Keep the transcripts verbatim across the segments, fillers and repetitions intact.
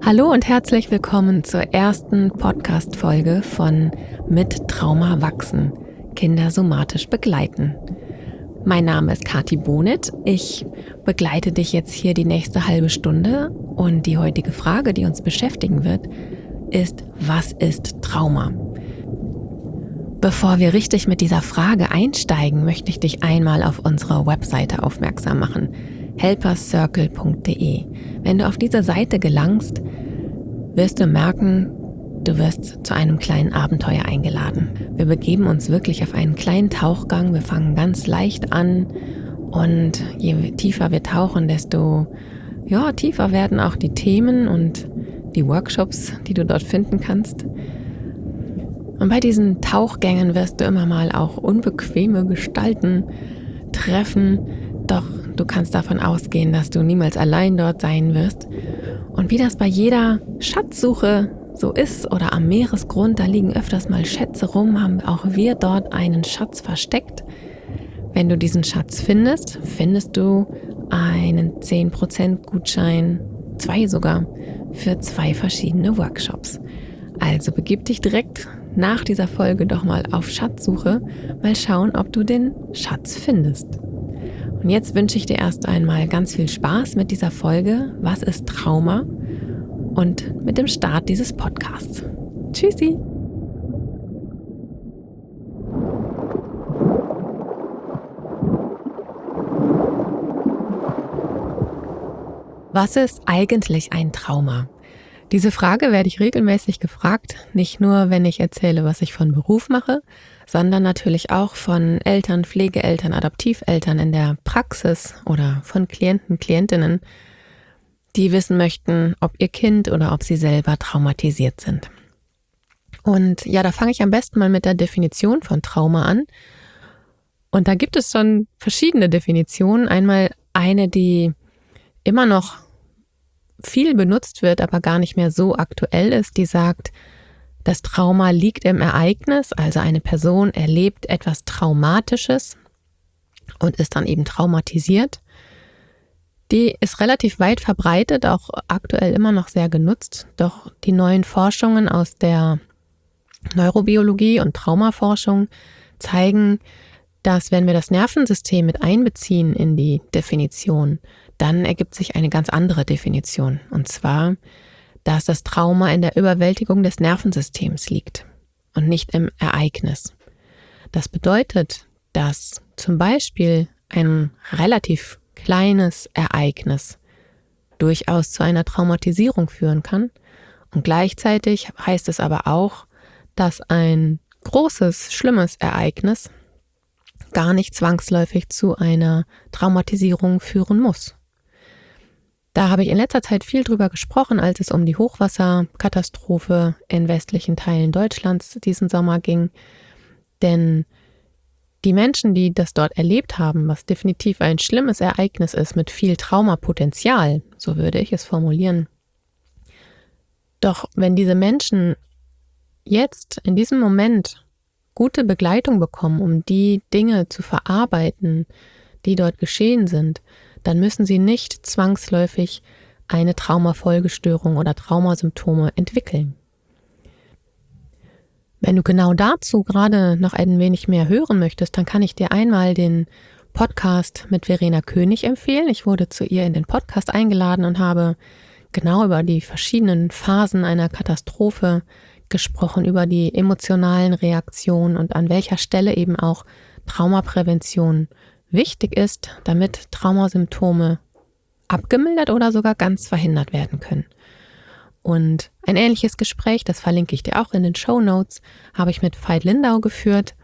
Hallo und herzlich willkommen zur ersten Podcast-Folge von Mit Trauma wachsen, Kinder somatisch begleiten. Mein Name ist Kathi Bonit. Ich begleite dich jetzt hier die nächste halbe Stunde und die heutige Frage, die uns beschäftigen wird, ist: Was ist Trauma? Bevor wir richtig mit dieser Frage einsteigen, möchte ich dich einmal auf unsere Webseite aufmerksam machen: helpercircle punkt de. Wenn du auf diese Seite gelangst, wirst du merken, du wirst zu einem kleinen Abenteuer eingeladen. Wir begeben uns wirklich auf einen kleinen Tauchgang. Wir fangen ganz leicht an und je tiefer wir tauchen, desto ja, tiefer werden auch die Themen und die Workshops, die du dort finden kannst. Und bei diesen Tauchgängen wirst du immer mal auch unbequeme Gestalten treffen, doch du kannst davon ausgehen, dass du niemals allein dort sein wirst. Und wie das bei jeder Schatzsuche so ist oder am Meeresgrund, da liegen öfters mal Schätze rum, haben auch wir dort einen Schatz versteckt. Wenn du diesen Schatz findest, findest du einen zehn Prozent Gutschein, zwei sogar, für zwei verschiedene Workshops. Also begib dich direkt nach dieser Folge doch mal auf Schatzsuche, mal schauen, ob du den Schatz findest. Und jetzt wünsche ich dir erst einmal ganz viel Spaß mit dieser Folge Was ist Trauma? Und mit dem Start dieses Podcasts. Tschüssi! Was ist eigentlich ein Trauma? Diese Frage werde ich regelmäßig gefragt, nicht nur, wenn ich erzähle, was ich von Beruf mache, sondern natürlich auch von Eltern, Pflegeeltern, Adoptiveltern in der Praxis oder von Klienten, Klientinnen, die wissen möchten, ob ihr Kind oder ob sie selber traumatisiert sind. Und ja, da fange ich am besten mal mit der Definition von Trauma an. Und da gibt es schon verschiedene Definitionen. Einmal eine, die immer noch viel benutzt wird, aber gar nicht mehr so aktuell ist, die sagt, das Trauma liegt im Ereignis, also eine Person erlebt etwas Traumatisches und ist dann eben traumatisiert. Die ist relativ weit verbreitet, auch aktuell immer noch sehr genutzt, doch die neuen Forschungen aus der Neurobiologie und Traumaforschung zeigen, dass wenn wir das Nervensystem mit einbeziehen in die Definition, dann ergibt sich eine ganz andere Definition. Und zwar, dass das Trauma in der Überwältigung des Nervensystems liegt und nicht im Ereignis. Das bedeutet, dass zum Beispiel ein relativ kleines Ereignis durchaus zu einer Traumatisierung führen kann. Und gleichzeitig heißt es aber auch, dass ein großes, schlimmes Ereignis gar nicht zwangsläufig zu einer Traumatisierung führen muss. Da habe ich in letzter Zeit viel drüber gesprochen, als es um die Hochwasserkatastrophe in westlichen Teilen Deutschlands diesen Sommer ging. Denn die Menschen, die das dort erlebt haben, was definitiv ein schlimmes Ereignis ist mit viel Traumapotenzial, so würde ich es formulieren. Doch wenn diese Menschen jetzt in diesem Moment gute Begleitung bekommen, um die Dinge zu verarbeiten, die dort geschehen sind, dann müssen sie nicht zwangsläufig eine Traumafolgestörung oder Traumasymptome entwickeln. Wenn du genau dazu gerade noch ein wenig mehr hören möchtest, dann kann ich dir einmal den Podcast mit Verena König empfehlen. Ich wurde zu ihr in den Podcast eingeladen und habe genau über die verschiedenen Phasen einer Katastrophe gesprochen, über die emotionalen Reaktionen und an welcher Stelle eben auch Traumaprävention wichtig ist, damit Traumasymptome abgemildert oder sogar ganz verhindert werden können. Und ein ähnliches Gespräch, das verlinke ich dir auch in den Shownotes, habe ich mit Veit Lindau geführt.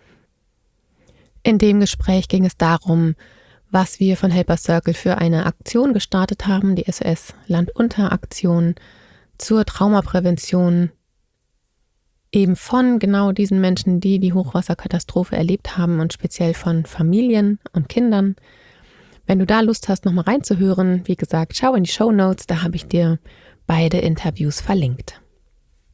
In dem Gespräch ging es darum, was wir von Helper Circle für eine Aktion gestartet haben, die S O S Landunter-Aktion zur Traumaprävention eben von genau diesen Menschen, die die Hochwasserkatastrophe erlebt haben und speziell von Familien und Kindern. Wenn du da Lust hast, nochmal reinzuhören, wie gesagt, schau in die Shownotes, da habe ich dir beide Interviews verlinkt.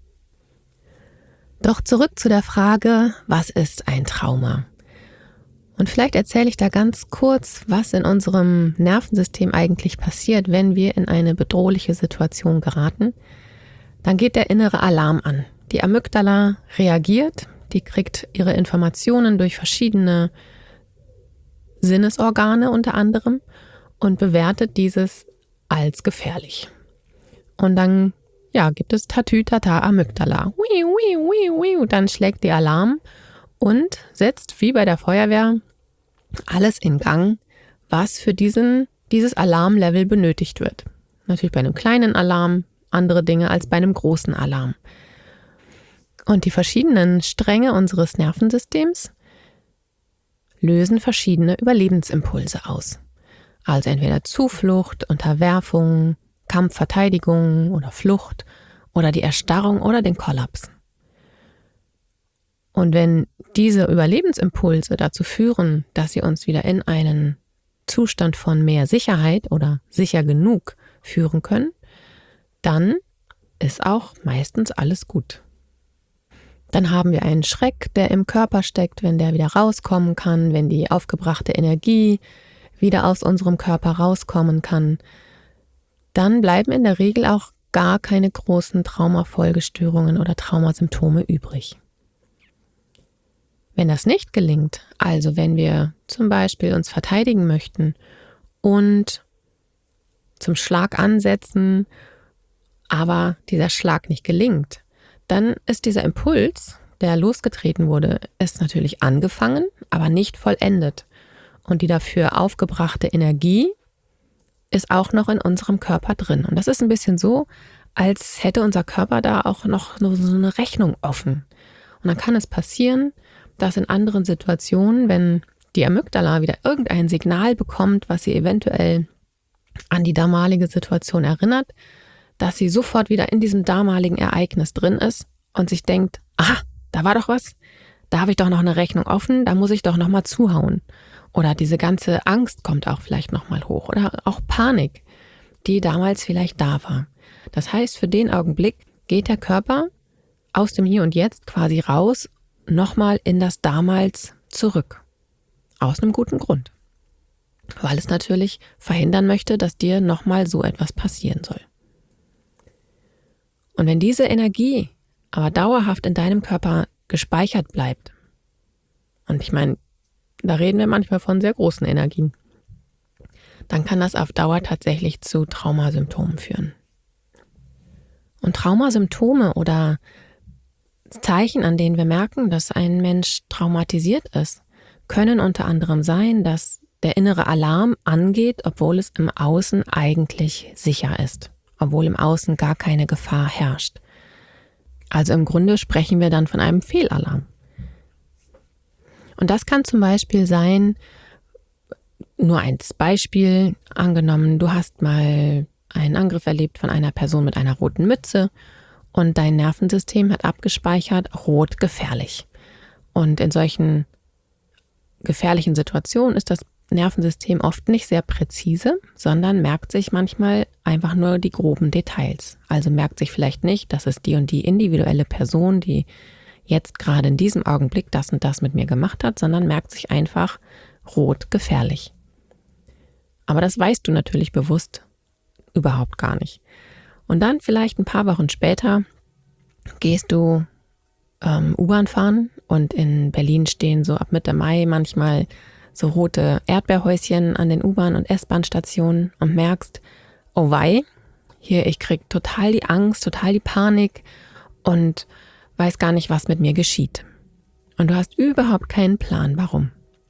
Doch zurück zu der Frage, was ist ein Trauma? Und vielleicht erzähle ich da ganz kurz, was in unserem Nervensystem eigentlich passiert, wenn wir in eine bedrohliche Situation geraten. Dann geht der innere Alarm an. Die Amygdala reagiert, die kriegt ihre Informationen durch verschiedene Sinnesorgane unter anderem und bewertet dieses als gefährlich. Und dann ja, gibt es Tatütata Amygdala. Ui, ui, ui, ui. Dann schlägt die Alarm und setzt wie bei der Feuerwehr alles in Gang, was für diesen, dieses Alarmlevel benötigt wird. Natürlich bei einem kleinen Alarm andere Dinge als bei einem großen Alarm. Und die verschiedenen Stränge unseres Nervensystems lösen verschiedene Überlebensimpulse aus. Also entweder Zuflucht, Unterwerfung, Kampf, Verteidigung oder Flucht oder die Erstarrung oder den Kollaps. Und wenn diese Überlebensimpulse dazu führen, dass sie uns wieder in einen Zustand von mehr Sicherheit oder sicher genug führen können, dann ist auch meistens alles gut. Dann haben wir einen Schreck, der im Körper steckt, wenn der wieder rauskommen kann, wenn die aufgebrachte Energie wieder aus unserem Körper rauskommen kann. Dann bleiben in der Regel auch gar keine großen Traumafolgestörungen oder Traumasymptome übrig. Wenn das nicht gelingt, also wenn wir zum Beispiel uns verteidigen möchten und zum Schlag ansetzen, aber dieser Schlag nicht gelingt, dann ist dieser Impuls, der losgetreten wurde, ist natürlich angefangen, aber nicht vollendet. Und die dafür aufgebrachte Energie ist auch noch in unserem Körper drin. Und das ist ein bisschen so, als hätte unser Körper da auch noch so eine Rechnung offen. Und dann kann es passieren, dass in anderen Situationen, wenn die Amygdala wieder irgendein Signal bekommt, was sie eventuell an die damalige Situation erinnert, dass sie sofort wieder in diesem damaligen Ereignis drin ist und sich denkt, aha, da war doch was, da habe ich doch noch eine Rechnung offen, da muss ich doch nochmal zuhauen. Oder diese ganze Angst kommt auch vielleicht nochmal hoch oder auch Panik, die damals vielleicht da war. Das heißt, für den Augenblick geht der Körper aus dem Hier und Jetzt quasi raus, nochmal in das Damals zurück. Aus einem guten Grund. Weil es natürlich verhindern möchte, dass dir nochmal so etwas passieren soll. Und wenn diese Energie aber dauerhaft in deinem Körper gespeichert bleibt, und ich meine, da reden wir manchmal von sehr großen Energien, dann kann das auf Dauer tatsächlich zu Traumasymptomen führen. Und Traumasymptome oder Zeichen, an denen wir merken, dass ein Mensch traumatisiert ist, können unter anderem sein, dass der innere Alarm angeht, obwohl es im Außen eigentlich sicher ist, obwohl im Außen gar keine Gefahr herrscht. Also im Grunde sprechen wir dann von einem Fehlalarm. Und das kann zum Beispiel sein, nur ein Beispiel, angenommen, du hast mal einen Angriff erlebt von einer Person mit einer roten Mütze und dein Nervensystem hat abgespeichert, rot gefährlich. Und in solchen gefährlichen Situationen ist das Nervensystem oft nicht sehr präzise, sondern merkt sich manchmal einfach nur die groben Details. Also merkt sich vielleicht nicht, dass es die und die individuelle Person, die jetzt gerade in diesem Augenblick das und das mit mir gemacht hat, sondern merkt sich einfach rot gefährlich. Aber das weißt du natürlich bewusst überhaupt gar nicht. Und dann vielleicht ein paar Wochen später gehst du ähm, U-Bahn fahren und in Berlin stehen so ab Mitte Mai manchmal so rote Erdbeerhäuschen an den U-Bahn- und S-Bahn-Stationen und merkst, oh wei, hier, ich krieg total die Angst, total die Panik und weiß gar nicht, was mit mir geschieht. Und du hast überhaupt keinen Plan, warum.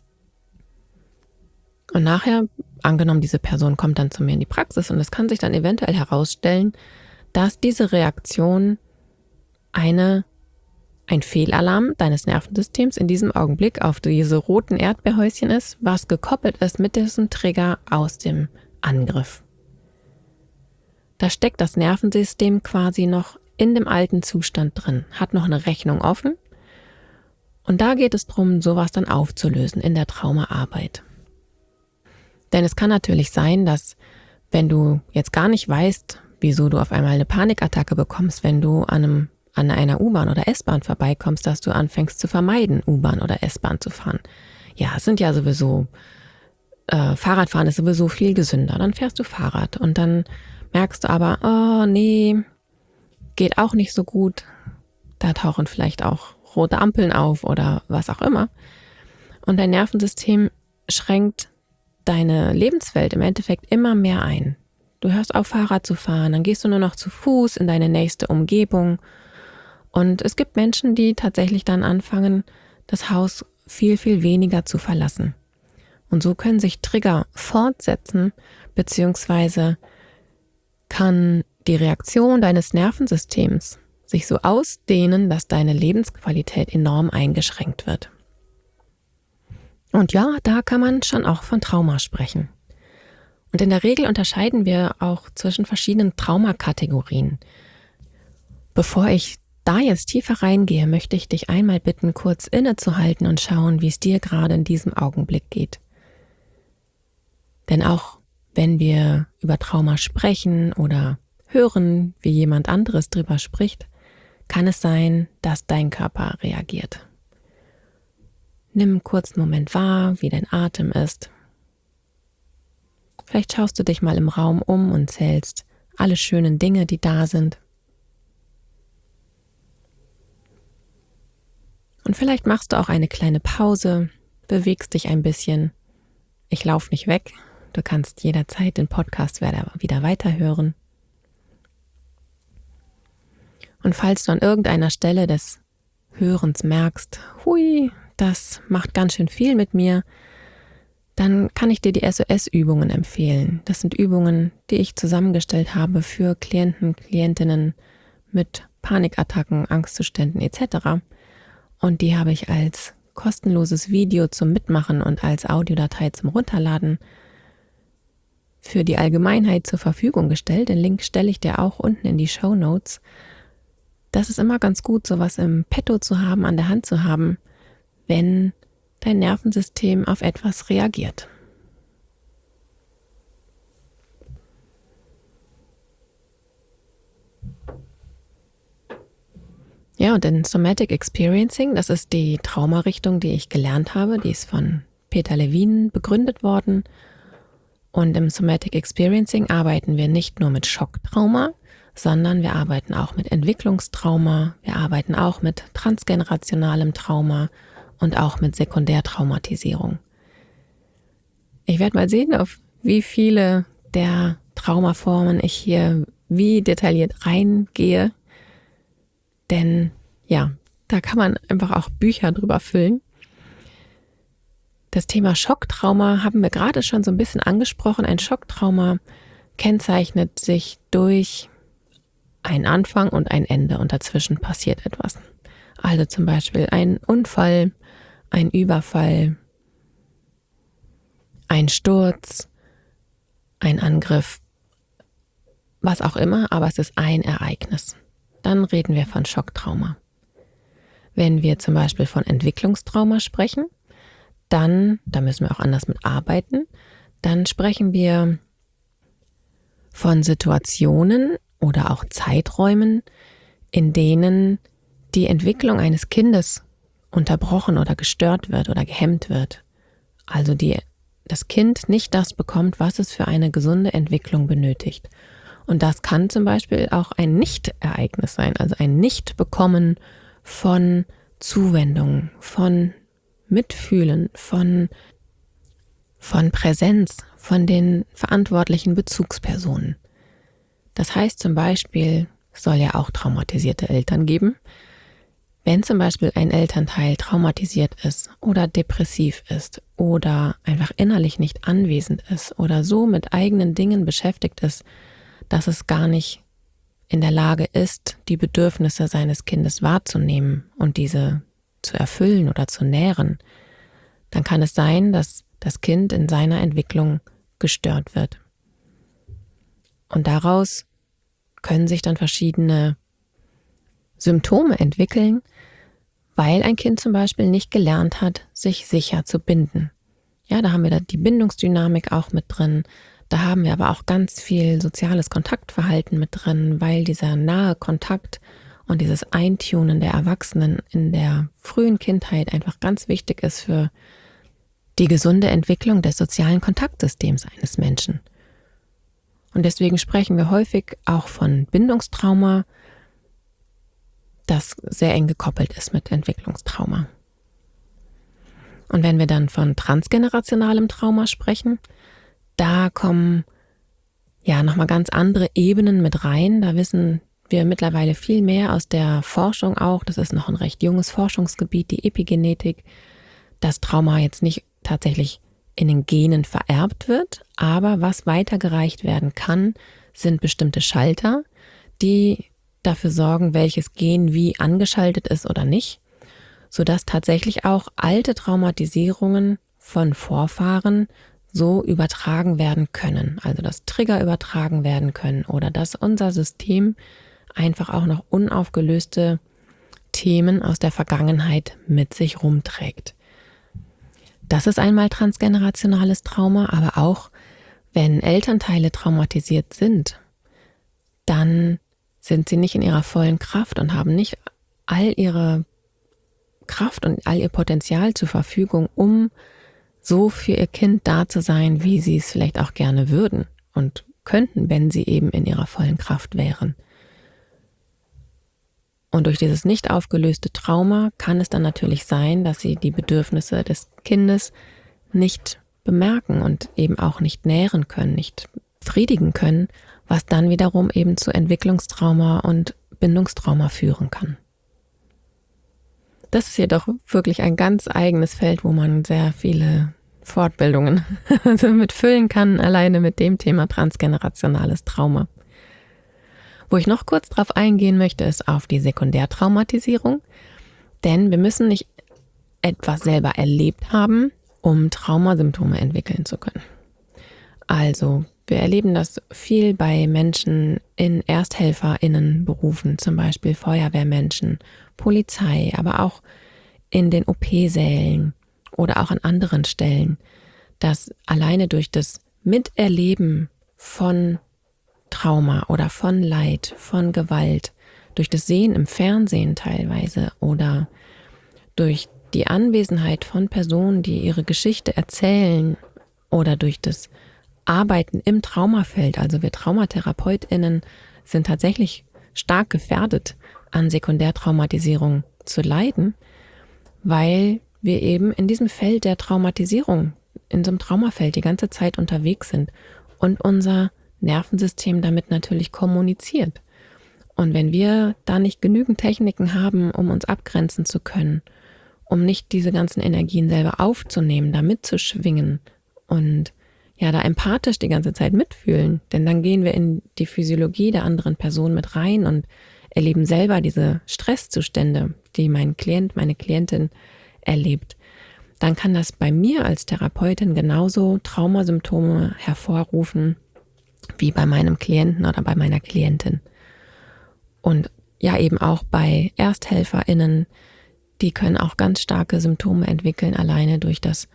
Und nachher, angenommen, diese Person kommt dann zu mir in die Praxis und es kann sich dann eventuell herausstellen, dass diese Reaktion eine, ein Fehlalarm deines Nervensystems in diesem Augenblick auf diese roten Erdbeerhäuschen ist, was gekoppelt ist mit diesem Trigger aus dem Angriff. Da steckt das Nervensystem quasi noch in dem alten Zustand drin, hat noch eine Rechnung offen und da geht es darum, sowas dann aufzulösen in der Traumaarbeit. Denn es kann natürlich sein, dass wenn du jetzt gar nicht weißt, wieso du auf einmal eine Panikattacke bekommst, wenn du an, einem, an einer U-Bahn oder S-Bahn vorbeikommst, dass du anfängst zu vermeiden, U-Bahn oder S-Bahn zu fahren. ja, es sind ja sowieso, äh, Fahrradfahren ist sowieso viel gesünder. Dann fährst du Fahrrad und dann merkst du aber, oh nee, geht auch nicht so gut. Da tauchen vielleicht auch rote Ampeln auf oder was auch immer. Und dein Nervensystem schränkt deine Lebenswelt im Endeffekt immer mehr ein. Du hörst auf, Fahrrad zu fahren, dann gehst du nur noch zu Fuß in deine nächste Umgebung. Und es gibt Menschen, die tatsächlich dann anfangen, das Haus viel, viel weniger zu verlassen. Und so können sich Trigger fortsetzen, beziehungsweise kann die Reaktion deines Nervensystems sich so ausdehnen, dass deine Lebensqualität enorm eingeschränkt wird. Und ja, da kann man schon auch von Trauma sprechen. Und in der Regel unterscheiden wir auch zwischen verschiedenen Traumakategorien. Bevor ich da jetzt tiefer reingehe, möchte ich dich einmal bitten, kurz innezuhalten und schauen, wie es dir gerade in diesem Augenblick geht. Denn auch wenn wir über Trauma sprechen oder hören, wie jemand anderes drüber spricht, kann es sein, dass dein Körper reagiert. Nimm einen kurzen Moment wahr, wie dein Atem ist. Vielleicht schaust du dich mal im Raum um und zählst alle schönen Dinge, die da sind. Und vielleicht machst du auch eine kleine Pause, bewegst dich ein bisschen. Ich laufe nicht weg, du kannst jederzeit den Podcast wieder weiterhören. Und falls du an irgendeiner Stelle des Hörens merkst, hui, das macht ganz schön viel mit mir, dann kann ich dir die S O S-Übungen empfehlen. Das sind Übungen, die ich zusammengestellt habe für Klienten, Klientinnen mit Panikattacken, Angstzuständen et cetera. Und die habe ich als kostenloses Video zum Mitmachen und als Audiodatei zum Runterladen für die Allgemeinheit zur Verfügung gestellt. Den Link stelle ich dir auch unten in die Shownotes. Das ist immer ganz gut, sowas im Petto zu haben, an der Hand zu haben, wenn dein Nervensystem auf etwas reagiert. Ja, und in Somatic Experiencing, das ist die Traumarichtung, die ich gelernt habe, die ist von Peter Levine begründet worden. Und im Somatic Experiencing arbeiten wir nicht nur mit Schocktrauma, sondern wir arbeiten auch mit Entwicklungstrauma, wir arbeiten auch mit transgenerationalem Trauma und auch mit Sekundärtraumatisierung. Ich werde mal sehen, auf wie viele der Traumaformen ich hier wie detailliert reingehe, denn ja, da kann man einfach auch Bücher drüber füllen. Das Thema Schocktrauma haben wir gerade schon so ein bisschen angesprochen. Ein Schocktrauma kennzeichnet sich durch einen Anfang und ein Ende und dazwischen passiert etwas. Also zum Beispiel ein Unfall, ein Überfall, ein Sturz, ein Angriff, was auch immer, aber es ist ein Ereignis. Dann reden wir von Schocktrauma. Wenn wir zum Beispiel von Entwicklungstrauma sprechen, dann, da müssen wir auch anders mit arbeiten, dann sprechen wir von Situationen oder auch Zeiträumen, in denen die Entwicklung eines Kindes unterbrochen oder gestört wird oder gehemmt wird. Also die, das Kind nicht das bekommt, was es für eine gesunde Entwicklung benötigt. Und das kann zum Beispiel auch ein Nicht-Ereignis sein, also ein Nicht-Bekommen von Zuwendung, von Mitfühlen, von, von Präsenz, von den verantwortlichen Bezugspersonen. Das heißt zum Beispiel, es soll ja auch traumatisierte Eltern geben. Wenn zum Beispiel ein Elternteil traumatisiert ist oder depressiv ist oder einfach innerlich nicht anwesend ist oder so mit eigenen Dingen beschäftigt ist, dass es gar nicht in der Lage ist, die Bedürfnisse seines Kindes wahrzunehmen und diese zu erfüllen oder zu nähren, dann kann es sein, dass das Kind in seiner Entwicklung gestört wird. Und daraus können sich dann verschiedene Symptome entwickeln, weil ein Kind zum Beispiel nicht gelernt hat, sich sicher zu binden. Ja, da haben wir da die Bindungsdynamik auch mit drin. Da haben wir aber auch ganz viel soziales Kontaktverhalten mit drin, weil dieser nahe Kontakt und dieses Eintunen der Erwachsenen in der frühen Kindheit einfach ganz wichtig ist für die gesunde Entwicklung des sozialen Kontaktsystems eines Menschen. Und deswegen sprechen wir häufig auch von Bindungstrauma, das sehr eng gekoppelt ist mit Entwicklungstrauma. Und wenn wir dann von transgenerationalem Trauma sprechen, da kommen ja nochmal ganz andere Ebenen mit rein. Da wissen wir mittlerweile viel mehr aus der Forschung auch. Das ist noch ein recht junges Forschungsgebiet, die Epigenetik, dass Trauma jetzt nicht tatsächlich in den Genen vererbt wird, aber was weitergereicht werden kann, sind bestimmte Schalter, die dafür sorgen, welches Gen wie angeschaltet ist oder nicht, sodass tatsächlich auch alte Traumatisierungen von Vorfahren so übertragen werden können, also dass Trigger übertragen werden können oder dass unser System einfach auch noch unaufgelöste Themen aus der Vergangenheit mit sich rumträgt. Das ist einmal transgenerationales Trauma, aber auch wenn Elternteile traumatisiert sind, dann sind sie nicht in ihrer vollen Kraft und haben nicht all ihre Kraft und all ihr Potenzial zur Verfügung, um so für ihr Kind da zu sein, wie sie es vielleicht auch gerne würden und könnten, wenn sie eben in ihrer vollen Kraft wären. Und durch dieses nicht aufgelöste Trauma kann es dann natürlich sein, dass sie die Bedürfnisse des Kindes nicht bemerken und eben auch nicht nähren können, nicht befriedigen können, was dann wiederum eben zu Entwicklungstrauma und Bindungstrauma führen kann. Das ist jedoch wirklich ein ganz eigenes Feld, wo man sehr viele Fortbildungen mit füllen kann, alleine mit dem Thema transgenerationales Trauma. Wo ich noch kurz drauf eingehen möchte, ist auf die Sekundärtraumatisierung, denn wir müssen nicht etwas selber erlebt haben, um Traumasymptome entwickeln zu können. Also, wir erleben das viel bei Menschen in ErsthelferInnenberufen, zum Beispiel Feuerwehrmenschen, Polizei, aber auch in den O P-Sälen oder auch an anderen Stellen, dass alleine durch das Miterleben von Trauma oder von Leid, von Gewalt, durch das Sehen im Fernsehen teilweise oder durch die Anwesenheit von Personen, die ihre Geschichte erzählen oder durch das Arbeiten im Traumafeld, also wir TraumatherapeutInnen sind tatsächlich stark gefährdet, an Sekundärtraumatisierung zu leiden, weil wir eben in diesem Feld der Traumatisierung, in so einem Traumafeld die ganze Zeit unterwegs sind und unser Nervensystem damit natürlich kommuniziert. Und wenn wir da nicht genügend Techniken haben, um uns abgrenzen zu können, um nicht diese ganzen Energien selber aufzunehmen, da mitzuschwingen und ja, da empathisch die ganze Zeit mitfühlen, denn dann gehen wir in die Physiologie der anderen Person mit rein und erleben selber diese Stresszustände, die mein Klient, meine Klientin erlebt, dann kann das bei mir als Therapeutin genauso Traumasymptome hervorrufen wie bei meinem Klienten oder bei meiner Klientin. Und ja, eben auch bei ErsthelferInnen, die können auch ganz starke Symptome entwickeln, alleine durch das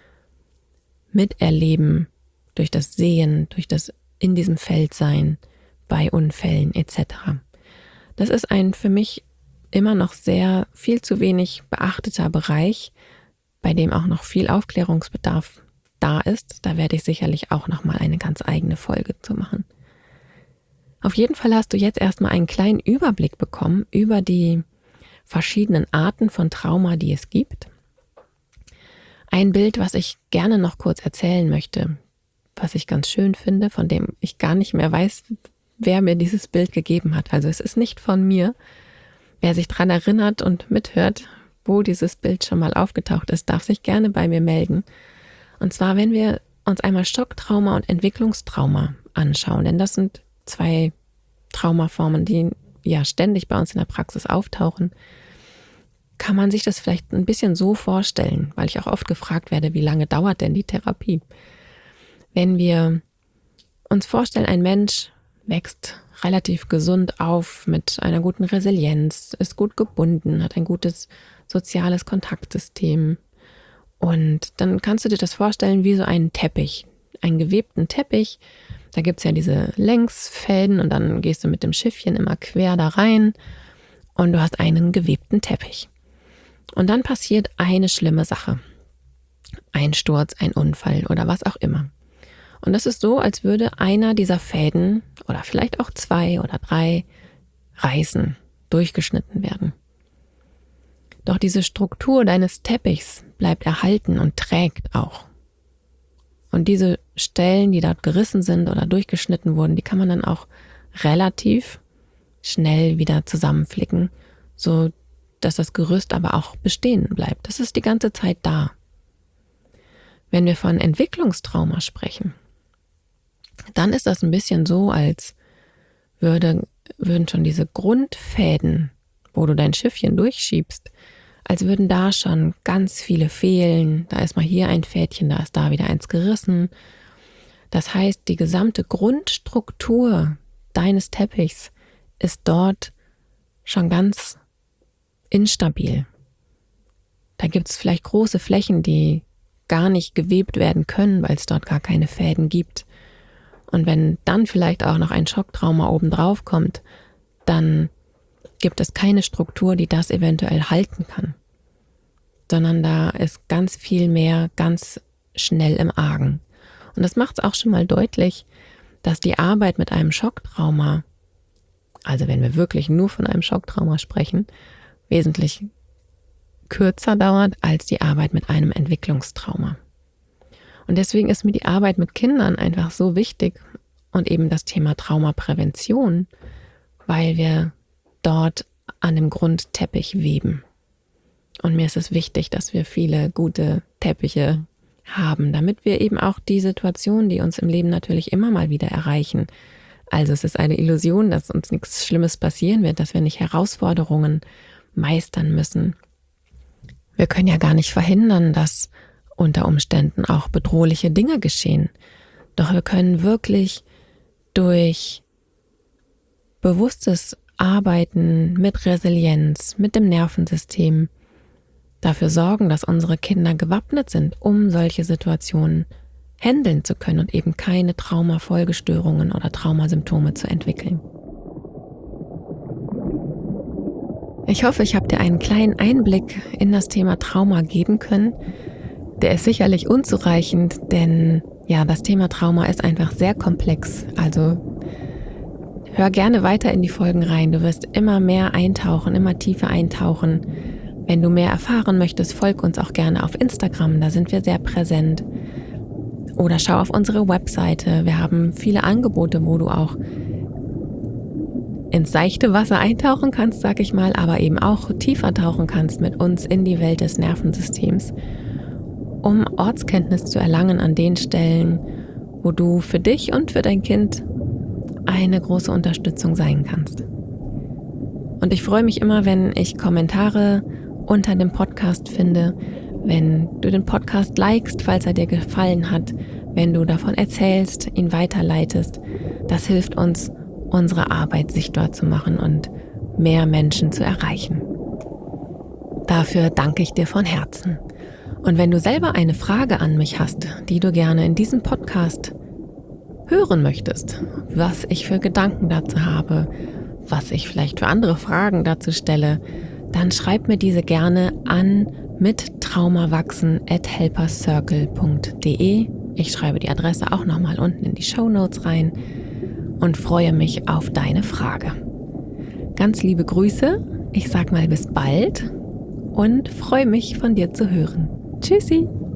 Miterleben, durch das Sehen, durch das in diesem Feld sein, bei Unfällen et cetera. Das ist ein für mich immer noch sehr viel zu wenig beachteter Bereich, bei dem auch noch viel Aufklärungsbedarf da ist. Da werde ich sicherlich auch noch mal eine ganz eigene Folge zu machen. Auf jeden Fall hast du jetzt erstmal einen kleinen Überblick bekommen über die verschiedenen Arten von Trauma, die es gibt. Ein Bild, was ich gerne noch kurz erzählen möchte, was ich ganz schön finde, von dem ich gar nicht mehr weiß, wer mir dieses Bild gegeben hat. Also es ist nicht von mir. Wer sich daran erinnert und mithört, wo dieses Bild schon mal aufgetaucht ist, darf sich gerne bei mir melden. Und zwar, wenn wir uns einmal Schocktrauma und Entwicklungstrauma anschauen, denn das sind zwei Traumaformen, die ja ständig bei uns in der Praxis auftauchen, kann man sich das vielleicht ein bisschen so vorstellen, weil ich auch oft gefragt werde, wie lange dauert denn die Therapie? Wenn wir uns vorstellen, ein Mensch wächst relativ gesund auf mit einer guten Resilienz, ist gut gebunden, hat ein gutes soziales Kontaktsystem. Und dann kannst du dir das vorstellen wie so einen Teppich, einen gewebten Teppich. Da gibt es ja diese Längsfäden und dann gehst du mit dem Schiffchen immer quer da rein und du hast einen gewebten Teppich. Und dann passiert eine schlimme Sache. Einsturz, ein Unfall oder was auch immer. Und das ist so, als würde einer dieser Fäden oder vielleicht auch zwei oder drei reißen, durchgeschnitten werden. Doch diese Struktur deines Teppichs bleibt erhalten und trägt auch. Und diese Stellen, die dort gerissen sind oder durchgeschnitten wurden, die kann man dann auch relativ schnell wieder zusammenflicken, so dass das Gerüst aber auch bestehen bleibt. Das ist die ganze Zeit da. Wenn wir von Entwicklungstrauma sprechen, dann ist das ein bisschen so, als würde, würden schon diese Grundfäden, wo du dein Schiffchen durchschiebst, als würden da schon ganz viele fehlen. Da ist mal hier ein Fädchen, da ist da wieder eins gerissen. Das heißt, die gesamte Grundstruktur deines Teppichs ist dort schon ganz instabil. Da gibt es vielleicht große Flächen, die gar nicht gewebt werden können, weil es dort gar keine Fäden gibt. Und wenn dann vielleicht auch noch ein Schocktrauma obendrauf kommt, dann gibt es keine Struktur, die das eventuell halten kann. Sondern da ist ganz viel mehr ganz schnell im Argen. Und das macht es auch schon mal deutlich, dass die Arbeit mit einem Schocktrauma, also wenn wir wirklich nur von einem Schocktrauma sprechen, wesentlich kürzer dauert als die Arbeit mit einem Entwicklungstrauma. Und deswegen ist mir die Arbeit mit Kindern einfach so wichtig und eben das Thema Traumaprävention, weil wir dort an dem Grundteppich weben. Und mir ist es wichtig, dass wir viele gute Teppiche haben, damit wir eben auch die Situationen, die uns im Leben natürlich immer mal wieder erreichen. Also es ist eine Illusion, dass uns nichts Schlimmes passieren wird, dass wir nicht Herausforderungen meistern müssen. Wir können ja gar nicht verhindern, dass unter Umständen auch bedrohliche Dinge geschehen. Doch wir können wirklich durch bewusstes Arbeiten mit Resilienz, mit dem Nervensystem dafür sorgen, dass unsere Kinder gewappnet sind, um solche Situationen handeln zu können und eben keine Traumafolgestörungen oder Traumasymptome zu entwickeln. Ich hoffe, ich habe dir einen kleinen Einblick in das Thema Trauma geben können. Der ist sicherlich unzureichend, denn ja, das Thema Trauma ist einfach sehr komplex. Also hör gerne weiter in die Folgen rein. Du wirst immer mehr eintauchen, immer tiefer eintauchen. Wenn du mehr erfahren möchtest, folg uns auch gerne auf Instagram, da sind wir sehr präsent. Oder schau auf unsere Webseite. Wir haben viele Angebote, wo du auch ins seichte Wasser eintauchen kannst, sag ich mal, aber eben auch tiefer tauchen kannst mit uns in die Welt des Nervensystems, um Ortskenntnis zu erlangen an den Stellen, wo du für dich und für dein Kind eine große Unterstützung sein kannst. Und ich freue mich immer, wenn ich Kommentare unter dem Podcast finde, wenn du den Podcast likest, falls er dir gefallen hat, wenn du davon erzählst, ihn weiterleitest. Das hilft uns, unsere Arbeit sichtbar zu machen und mehr Menschen zu erreichen. Dafür danke ich dir von Herzen. Und wenn du selber eine Frage an mich hast, die du gerne in diesem Podcast hören möchtest, was ich für Gedanken dazu habe, was ich vielleicht für andere Fragen dazu stelle, dann schreib mir diese gerne an mit traumawachsen at helpercircle punkt de. Ich schreibe die Adresse auch nochmal unten in die Shownotes rein und freue mich auf deine Frage. Ganz liebe Grüße, ich sag mal bis bald und freue mich von dir zu hören. Tschüssi!